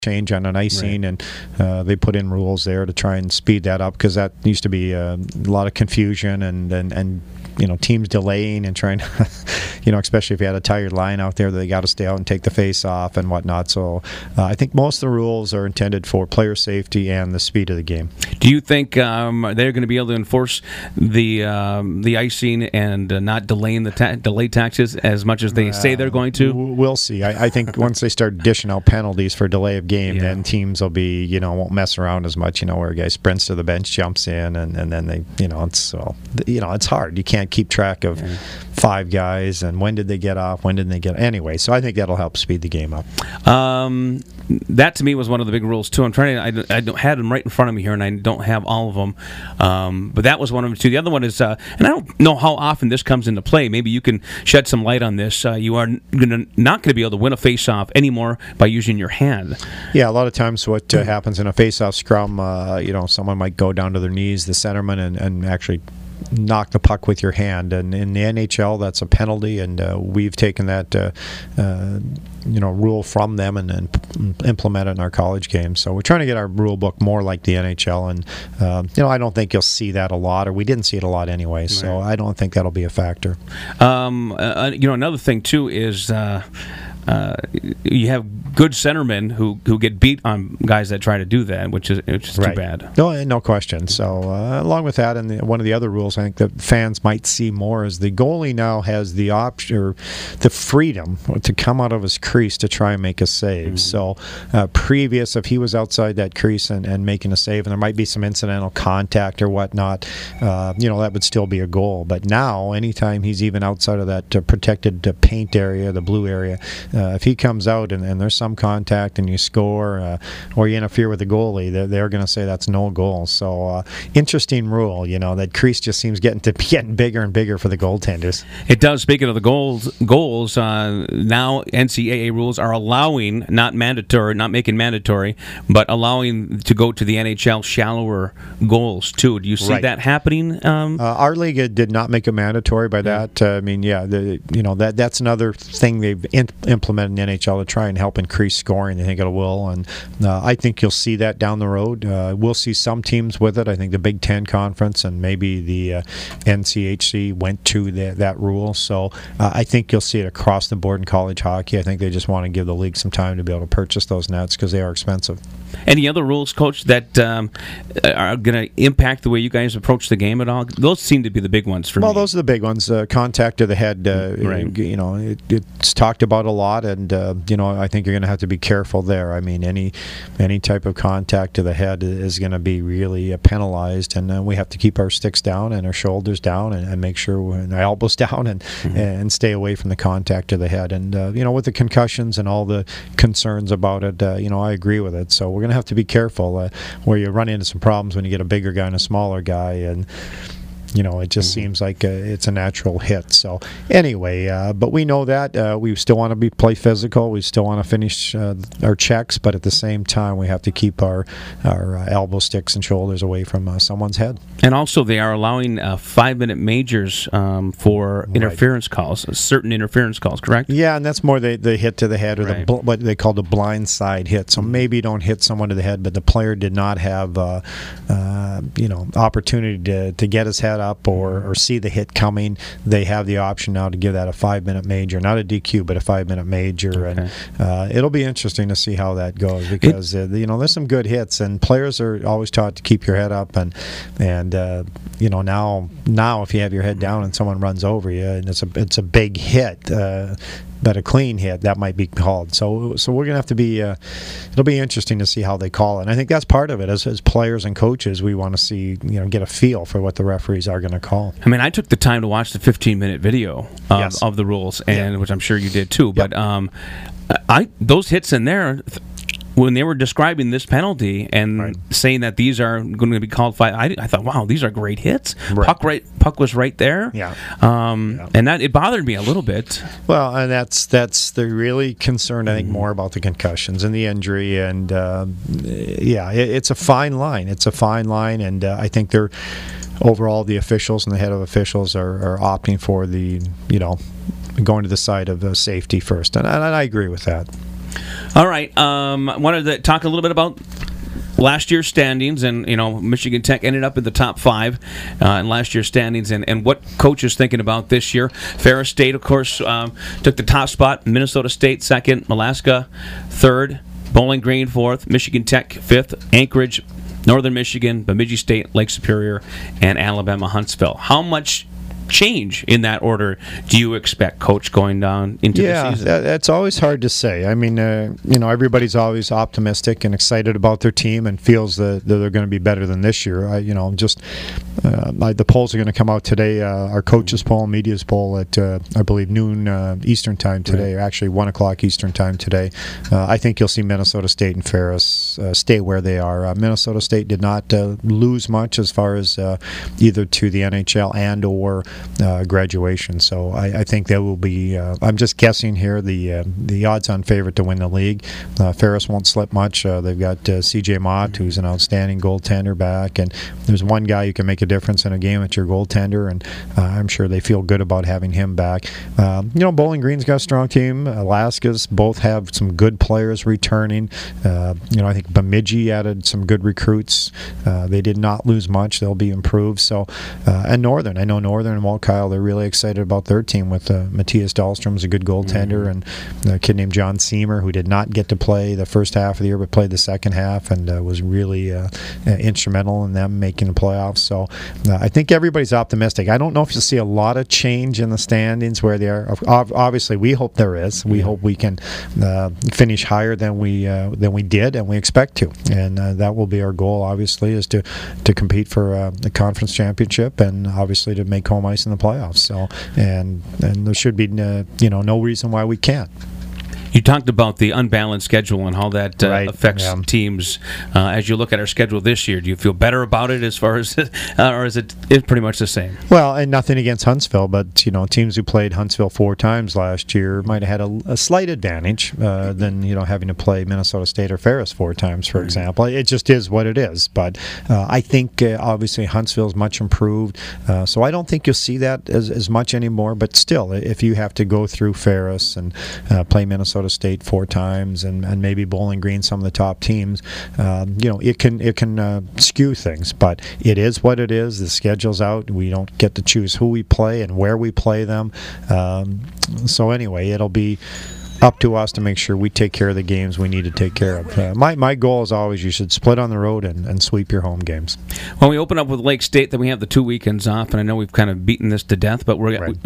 change on an icing, and they put in rules there to try and speed that up, because that used to be a lot of confusion and teams delaying and trying to, especially if you had a tired line out there that they got to stay out and take the face off and whatnot. So I think most of the rules are intended for player safety and the speed of the game. Do you think they're going to be able to enforce the icing and not delaying the delay taxes as much as they say they're going to? We'll see. I think once they start dishing out penalties for delay of game, then teams will be, won't mess around as much, where a guy sprints to the bench, jumps in, and then they, it's hard. You can't keep track of 5 guys and when did they get off, when didn't they get anyway. So I think that'll help speed the game up. That to me was one of the big rules too. I'm trying to. I don't had them right in front of me here, and I don't have all of them. But that was one of them too. The other one is, and I don't know how often this comes into play. Maybe you can shed some light on this. You are not going to be able to win a face-off anymore by using your hand. Yeah, a lot of times what happens in a face-off scrum, someone might go down to their knees, the centerman, and actually knock the puck with your hand, and in the NHL that's a penalty, and we've taken that rule from them and implement it in our college games. So we're trying to get our rule book more like the NHL, and I don't think you'll see that a lot, or we didn't see it a lot anyway. So I don't think that'll be a factor. Another thing too is you have good centermen who get beat on guys that try to do that, which is too bad. No question. So along with that, and one of the other rules I think that fans might see more is the goalie now has the option or the freedom to come out of his crease to try and make a save. So previous, if he was outside that crease and making a save, and there might be some incidental contact or whatnot, that would still be a goal. But now, anytime he's even outside of that protected paint area, the blue area, if he comes out and there's some contact and you score or you interfere with the goalie, they're going to say that's no goal. So interesting rule, that crease just seems getting bigger and bigger for the goaltenders. It does. Speaking of the goals, now NCAA rules are allowing, not making mandatory, but allowing to go to the NHL shallower goals too. Do you see that happening? Our league did not make it mandatory by that. That's another thing they've implemented in the NHL to try and help increase scoring. I think it will, and I think you'll see that down the road. We'll see some teams with it. I think the Big Ten Conference and maybe the NCHC went to that rule. So I think you'll see it across the board in college hockey. I think they just want to give the league some time to be able to purchase those nets because they are expensive. Any other rules, Coach, that are going to impact the way you guys approach the game at all? Those seem to be the big ones for me. Well, those are the big ones. Contact to the head, it's talked about a lot, and I think you're going to have to be careful there. I mean, any type of contact to the head is going to be really penalized, and we have to keep our sticks down and our shoulders down and make sure and our elbows down and stay away from the contact to the head. And with the concussions and all the concerns about it, I agree with it. So we're going to have to be careful where you run into some problems when you get a bigger guy and a smaller guy, and it just seems like it's a natural hit. So anyway, but we know that we still want to play physical. We still want to finish our checks, but at the same time, we have to keep our elbow sticks and shoulders away from someone's head. And also, they are allowing 5-minute majors for interference calls, certain interference calls, correct? Yeah, and that's more the hit to the head or what they call the blind side hit. So maybe you don't hit someone to the head, but the player did not have opportunity to get his head up or see the hit coming. They have the option now to give that a 5-minute major, not a DQ, but a 5-minute major. Okay. And it'll be interesting to see how that goes because there's some good hits, and players are always taught to keep your head up, and now if you have your head down and someone runs over you and it's a big hit, but a clean hit, that might be called. So we're going to have to be, it'll be interesting to see how they call it. And I think that's part of it. As players and coaches, we want to see, get a feel for what the referees are going to call. I mean, I took the time to watch the 15-minute video of the rules, which I'm sure you did too. But those hits in there, when they were describing this penalty and saying that these are going to be called 5, I thought, wow, these are great hits. Right. Puck was right there. Yeah. And that it bothered me a little bit. Well, and that's the really concerned, I think, more about the concussions and the injury, and it's a fine line. It's a fine line, and I think they're overall the officials and the head of officials are opting for the going to the side of safety first, and I agree with that. All right. I wanted to talk a little bit about last year's standings, and Michigan Tech ended up in the top 5 in last year's standings, and what coach is thinking about this year. Ferris State, of course, took the top spot. Minnesota State second, Alaska third, Bowling Green fourth, Michigan Tech 5th, Anchorage, Northern Michigan, Bemidji State, Lake Superior, and Alabama Huntsville. How much change in that order do you expect, Coach, going down into the season? Yeah, that's always hard to say. I mean, everybody's always optimistic and excited about their team and feels that they're going to be better than this year. The polls are going to come out today. Our coaches poll, media's poll at I believe noon Eastern time today, or actually 1 o'clock Eastern time today. I think you'll see Minnesota State and Ferris stay where they are. Minnesota State did not lose much as far as either to the NHL and or graduation, so I think that will be. I'm just guessing here. The odds-on favorite to win the league. Ferris won't slip much. They've got C.J. Mott, who's an outstanding goaltender, back, and there's one guy who can make a difference in a game at your goaltender, and I'm sure they feel good about having him back. Bowling Green's got a strong team. Alaska's both have some good players returning. I think Bemidji added some good recruits. They did not lose much. They'll be improved. So, and Northern. I know Northern and Walt Kyle, they're really excited about their team with Matthias Dahlstrom's a good goaltender, and a kid named John Seamer, who did not get to play the first half of the year but played the second half and was really instrumental in them making the playoffs. So I think everybody's optimistic. I don't know if you'll see a lot of change in the standings where they are. Obviously, we hope there is. We hope we can finish higher than we did, and we expect to. And that will be our goal, obviously, is to compete for the conference championship and obviously to make home ice in the playoffs. So, and there should be no reason why we can't. You talked about the unbalanced schedule and how that affects teams. As you look at our schedule this year, do you feel better about it as far as, or is it pretty much the same? Well, and nothing against Huntsville, but teams who played Huntsville 4 times last year might have had a slight advantage than having to play Minnesota State or Ferris 4 times, for example. It just is what it is. But I think obviously Huntsville's much improved, so I don't think you'll see that as much anymore. But still, if you have to go through Ferris and play Minnesota State 4 times and maybe Bowling Green, some of the top teams, it can skew things, but it is what it is. The schedule's out. We don't get to choose who we play and where we play them. So anyway, it'll be up to us to make sure we take care of the games we need to take care of. My goal is always you should split on the road and sweep your home games. Well, we open up with Lake State, then we have the 2 weekends off, and I know we've kind of beaten this to death, but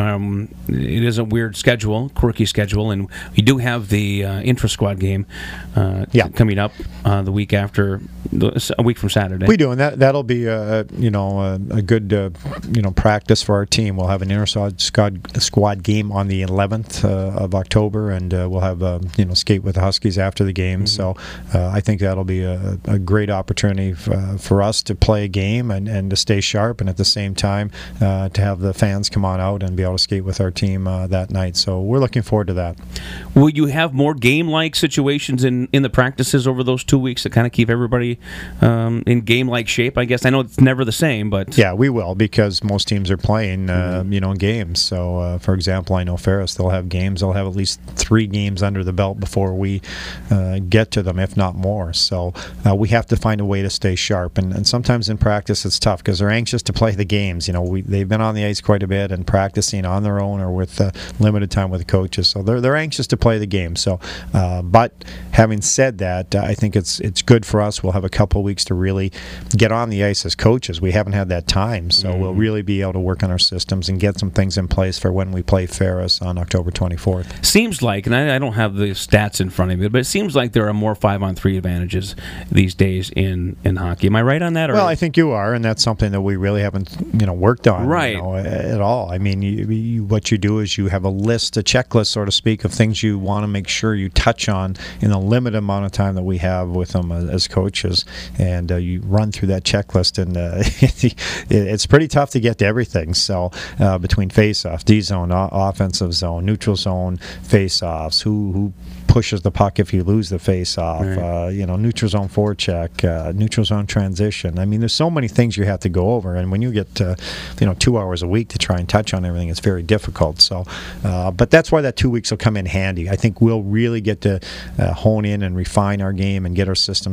it is a weird schedule, quirky schedule, and we do have the intra-squad game coming up the week after, a week from Saturday. We do, and that'll be a good practice for our team. We'll have an inter-squad game on the 11th of October, and we'll have skate with the Huskies after the game. So I think that'll be a great opportunity for us to play a game and to stay sharp, and at the same time to have the fans come on out and be able to skate with our team that night. So we're looking forward to that. Will you have more game-like situations in the practices over those 2 weeks to kind of keep everybody in game-like shape? I guess I know it's never the same, but yeah, we will, because most teams are playing games. So for example, I know Ferris, they'll have games. They'll have at least 3 games under the belt before we get to them, if not more. So we have to find a way to stay sharp, and sometimes in practice it's tough because they're anxious to play the games. They've been on the ice quite a bit and practicing on their own or with limited time with the coaches, so they're anxious to play the game. So but having said that, I think it's good for us. We'll have a couple weeks to really get on the ice as coaches. We haven't had that time, so we'll really be able to work on our systems and get some things in place for when we play Ferris on October 24th. Seems like, and I don't have the stats in front of me, but it seems like there are more 5-on-3 advantages these days in hockey. Am I right on that? Well, I think you are, and that's something that we really haven't worked on at all. I mean, what you do is you have a checklist, so to speak, of things you want to make sure you touch on in the limited amount of time that we have with them as coaches, and you run through that checklist, and it's pretty tough to get to everything. So between face-off, D-zone, offensive zone, neutral zone, face-off, face-offs, who pushes the puck if you lose the face-off, neutral zone forecheck, neutral zone transition. I mean, there's so many things you have to go over, and when you get 2 hours a week to try and touch on everything, it's very difficult. So, but that's why that 2 weeks will come in handy. I think we'll really get to hone in and refine our game and get our system